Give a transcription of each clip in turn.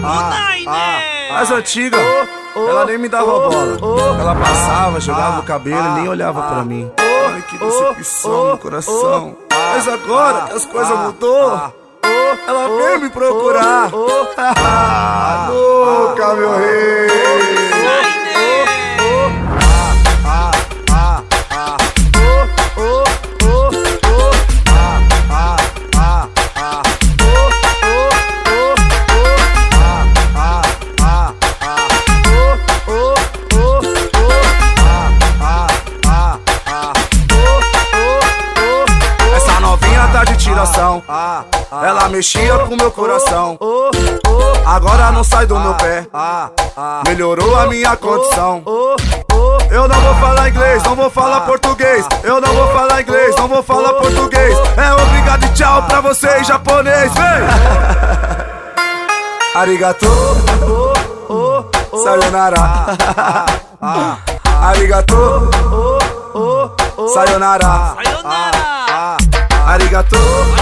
As antigas, ela nem me dava bola. Ela passava, jogava o cabelo e nem olhava pra mim. Ai, que decepção no coração. Mas agora que as coisas mudou, ela veio me procurar. Nunca, meu rei. Ela mexia com meu coração, agora não sai do meu pé, melhorou a minha condição. Eu não vou falar inglês, não vou falar português. Eu não vou falar inglês, não vou falar português. É obrigado e tchau pra vocês, japonês, vem! Arigato, sayonara. Arigato, sayonara. Arigato,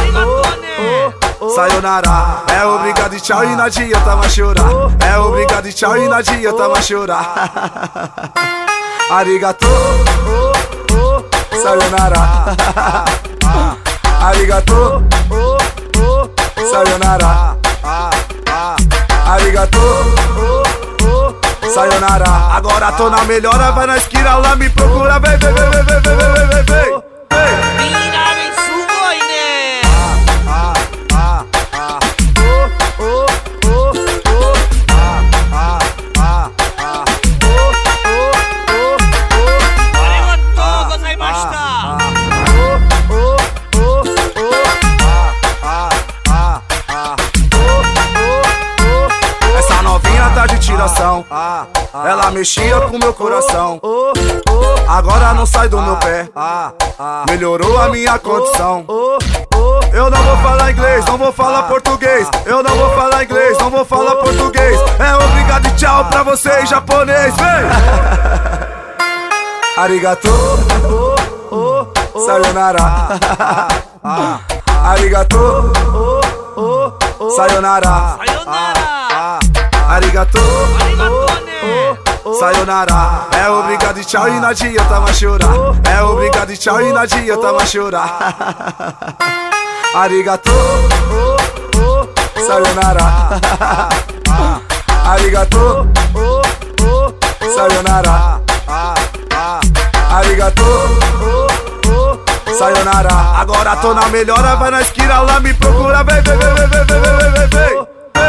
sayonara. É obrigado e tchau e não adianta mais chorar. É obrigado e tchau e não adianta mais chorar. Arigato, sayonara. Arigato, sayonara. Arigato, sayonara. Agora tô na melhora, vai na esquina lá me procura. Vem, vem, vem, vem, vem, vem, vem, vem. Ela mexia com meu coração, agora não sai do meu pé, melhorou a minha condição. Eu não vou falar inglês, não vou falar português. Eu não vou falar inglês, não vou falar português. É obrigado e tchau pra vocês, japonês, vem! Arigato, sayonara. Arigato, sayonara. Arigato, sayonara. É obrigado e tchau e não adianta mais chorar. É obrigado e tchau e não adianta mais chorar. Arigato, sayonara. Arigato, sayonara. Arigato, sayonara. Agora tô na melhora, vai na esquina lá me procura. Vem, vem, vem, vem, vem, vem, vem, vem.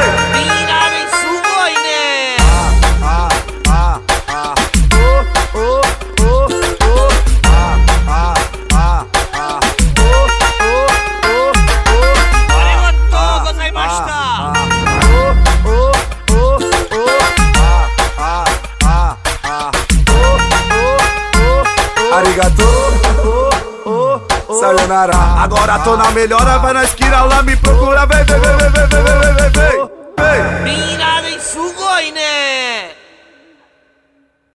Arigato, sayonara. Agora tô na melhora, vai na esquina lá me procura. Vem, vem, vem, vem, vem, vem, vem, vem. みんなで、すごいね。